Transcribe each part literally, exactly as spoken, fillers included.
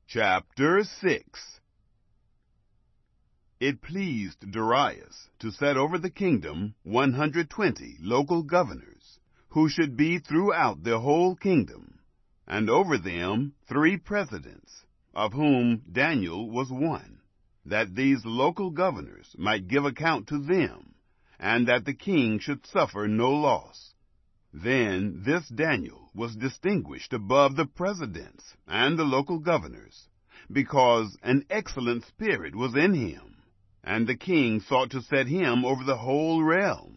Chapter six. It pleased Darius to set over the kingdom one hundred twenty local governors, who should be throughout the whole kingdom, and over them three presidents, of whom Daniel was one, that these local governors might give account to them, and that the king should suffer no loss. Then this Daniel was distinguished above the presidents and the local governors, because an excellent spirit was in him, and the king sought to set him over the whole realm.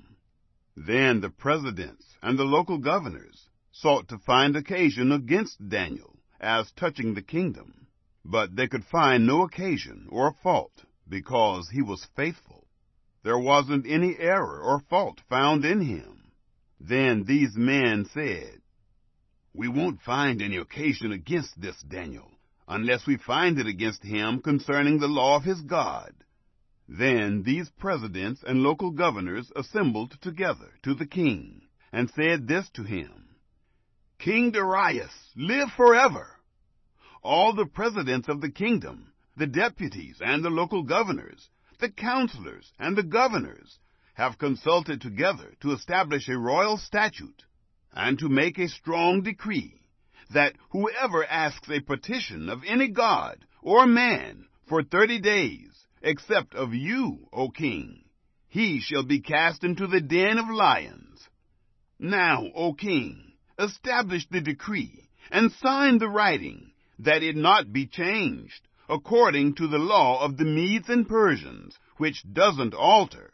Then the presidents and the local governors sought to find occasion against Daniel as touching the kingdom, but they could find no occasion or fault, because he was faithful. There wasn't any error or fault found in him. Then these men said, "We won't find any occasion against this Daniel, unless we find it against him concerning the law of his God." Then these presidents and local governors assembled together to the king, and said this to him, "King Darius, live forever! All the presidents of the kingdom, the deputies and the local governors, the counselors and the governors, have consulted together to establish a royal statute, and to make a strong decree, that whoever asks a petition of any god or man for thirty days, except of you, O king, he shall be cast into the den of lions. Now, O king, establish the decree, and sign the writing, that it not be changed, according to the law of the Medes and Persians, which doesn't alter."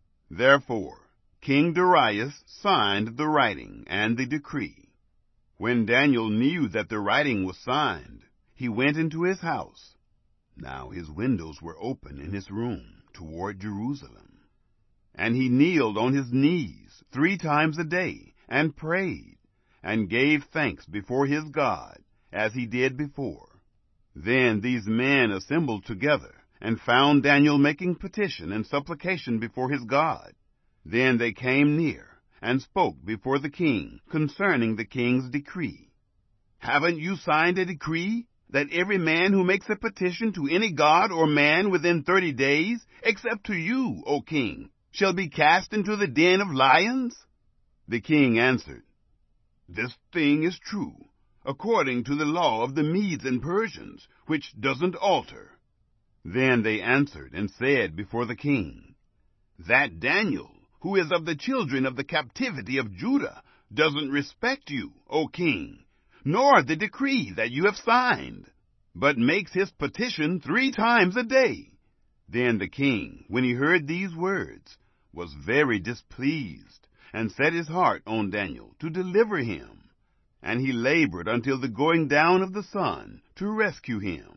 Therefore King Darius signed the writing and the decree. When Daniel knew that the writing was signed, he went into his house. Now his windows were open in his room toward Jerusalem. And he kneeled on his knees three times a day, and prayed, and gave thanks before his God, as he did before. Then these men assembled together, and found Daniel making petition and supplication before his God. Then they came near, and spoke before the king concerning the king's decree. "Haven't you signed a decree, that every man who makes a petition to any god or man within thirty days, except to you, O king, shall be cast into the den of lions?" The king answered, "This thing is true, according to the law of the Medes and Persians, which doesn't alter." Then they answered and said before the king, "That Daniel, who is of the children of the captivity of Judah, doesn't respect you, O king, nor the decree that you have signed, but makes his petition three times a day." Then the king, when he heard these words, was very displeased, and set his heart on Daniel to deliver him. And he labored until the going down of the sun to rescue him.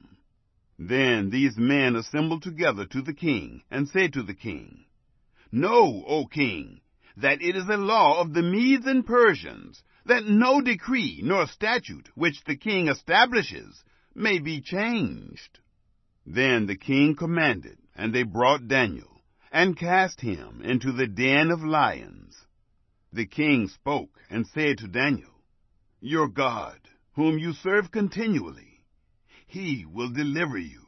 Then these men assembled together to the king, and said to the king, "Know, O king, that it is a law of the Medes and Persians, that no decree nor statute which the king establishes may be changed." Then the king commanded, and they brought Daniel, and cast him into the den of lions. The king spoke and said to Daniel, "Your God, whom you serve continually, he will deliver you."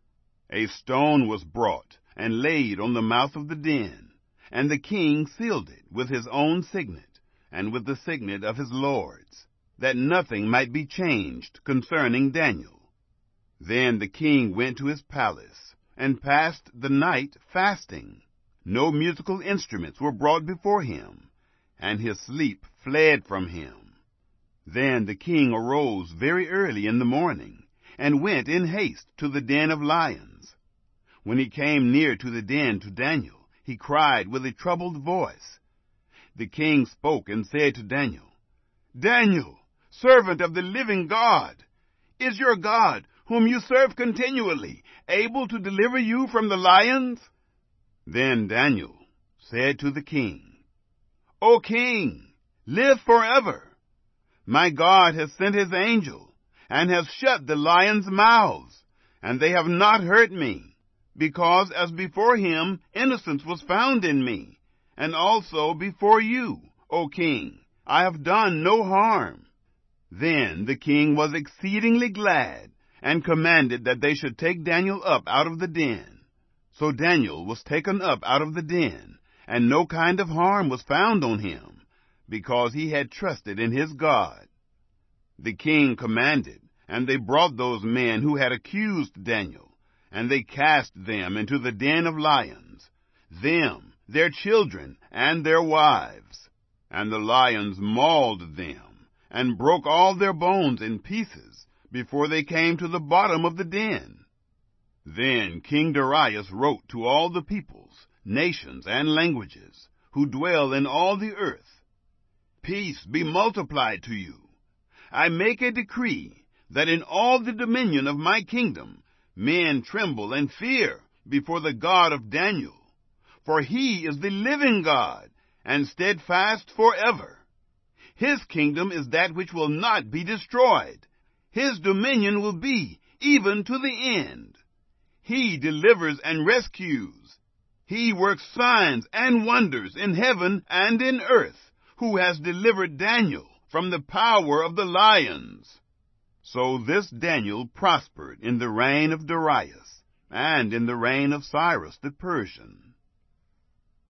A stone was brought and laid on the mouth of the den, and the king sealed it with his own signet, and with the signet of his lords, that nothing might be changed concerning Daniel. Then the king went to his palace, and passed the night fasting. No musical instruments were brought before him, and his sleep fled from him. Then the king arose very early in the morning, and went in haste to the den of lions. When he came near to the den to Daniel, he cried with a troubled voice. The king spoke and said to Daniel, "Daniel, servant of the living God, is your God, whom you serve continually, able to deliver you from the lions?" Then Daniel said to the king, "O king, live forever. My God has sent his angel, and has shut the lions' mouths, and they have not hurt me, because as before him innocence was found in me, and also before you, O king, I have done no harm." Then the king was exceedingly glad, and commanded that they should take Daniel up out of the den. So Daniel was taken up out of the den, and no kind of harm was found on him, because he had trusted in his God. The king commanded, and they brought those men who had accused Daniel, and they cast them into the den of lions, them, their children, and their wives. And the lions mauled them, and broke all their bones in pieces, before they came to the bottom of the den. Then King Darius wrote to all the peoples, nations, and languages, who dwell in all the earth, Peace be multiplied to you. I make a decree that in all the dominion of my kingdom men tremble and fear before the God of Daniel, for he is the living God, and steadfast forever. His kingdom is that which will not be destroyed. His dominion will be even to the end. He delivers and rescues. He works signs and wonders in heaven and in earth, who has delivered Daniel from the power of the lions. So this Daniel prospered in the reign of Darius, and in the reign of Cyrus the Persian.